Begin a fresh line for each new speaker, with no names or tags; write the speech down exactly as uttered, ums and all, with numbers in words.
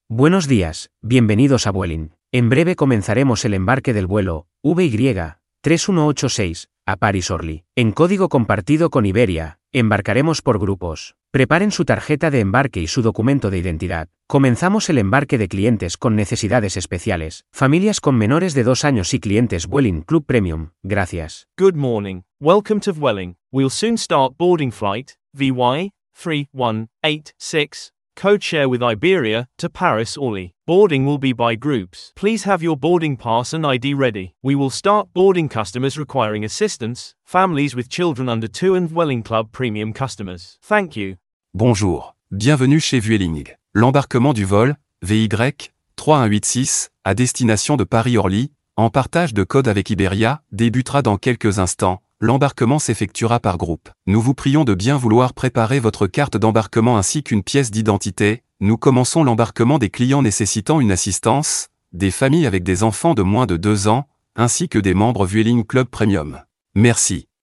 Buenos días, bienvenidos a Vueling. En breve comenzaremos el embarque del vuelo V Y tres uno ocho seis a París-Orly. En código compartido con Iberia, embarcaremos por grupos. Preparen su tarjeta de embarque y su documento de identidad. Comenzamos el embarque de clientes con necesidades especiales, familias con menores de dos años y clientes Vueling Club Premium. Gracias.
Good morning. Welcome to Vueling. We'll soon start boarding flight V Y three one eight six, code share with Iberia, to Paris-Orly. Boarding will be by groups. Please have your boarding pass and I D ready. We will start boarding customers requiring assistance, families with children under two and Vueling Club Premium customers. Thank you.
Bonjour, bienvenue chez Vueling. L'embarquement du vol V Y trois un huit six à destination de Paris-Orly, en partage de code avec Iberia, débutera dans quelques instants. L'embarquement s'effectuera par groupe. Nous vous prions de bien vouloir préparer votre carte d'embarquement ainsi qu'une pièce d'identité. Nous commençons l'embarquement des clients nécessitant une assistance, des familles avec des enfants de moins de deux ans, ainsi que des membres Vueling Club Premium. Merci.